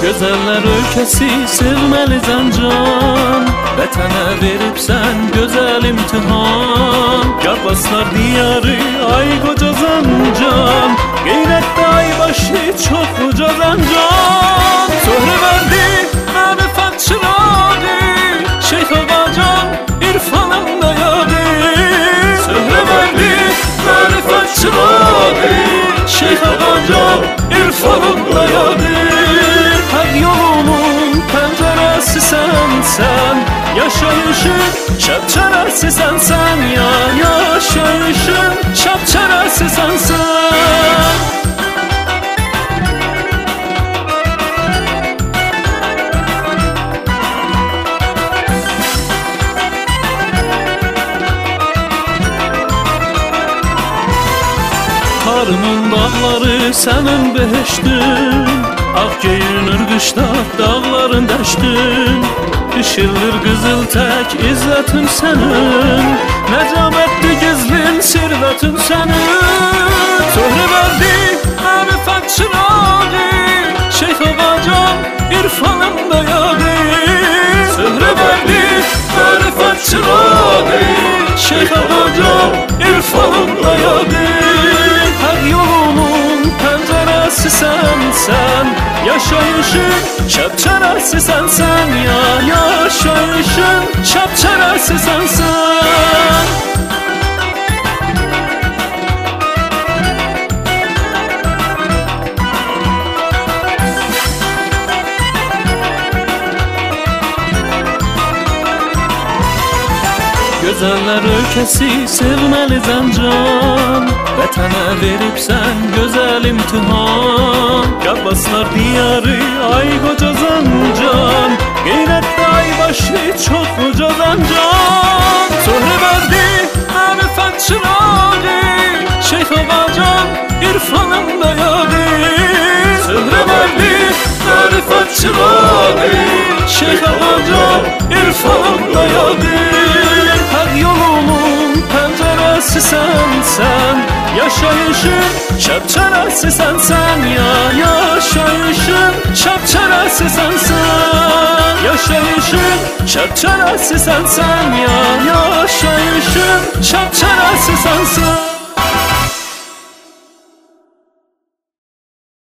Gözeller ülkesi sevmelisən can, vətənə veribsən gözəl imtihan. Qardaşlar diyarı ay qoca Zancan, qeyrətdə ay başı çox uca Zancan. Söhrə verdi mərifət çırağı, Şeyx Ağacan irfanında yadı. Söhrə verdi mərifət çırağı, Şeyx Ağacan irfanında yadı. Hər yolunun pəncərəsi sənsən, yaşayışın şəbçərəsi sənsən ya. Yaşayışın şəbçərəsi sənsən. Karımın dağları sənin beşdin, ağ geyinir qışda dağların dəşdin. Düşürür qızıl tək izzətin sənin, nəcabətli gizlin sirvətin sənin. Söhrə verdi mərifət çırağı, Şeyx Ağacan irfanında yadı. Söhrə verdi mərifət çırağı, Şeyx Ağacan irfanında yadı. Hər yolunun pəncərəsi sənsən, yaşayışın şəbçərəsi sənsən ya. Yaşayışın şəbçərəsi sənsən. Gözəller ülkesi sevmelisən can, vətənə veribsən gözəl imtihan. Qardaşlar diyarı ay qoca Zancan, qeyrətdə ay başı çox uca Zancan. Söhrə verdi mərifət çırağı, Şeyx Ağacan irfanında yadı. Söhrə verdi mərifət çırağı, Şeyx Ağacan irfanında yadı. Hər yolunun pəncərəsi sənsən, yaşayışın şəbçərəsi sənsən ya. Yaşayışın şəbçərəsi sənsən. Yaşayışın şəbçərəsi sənsən ya. Yaşayışın şəbçərəsi sənsən.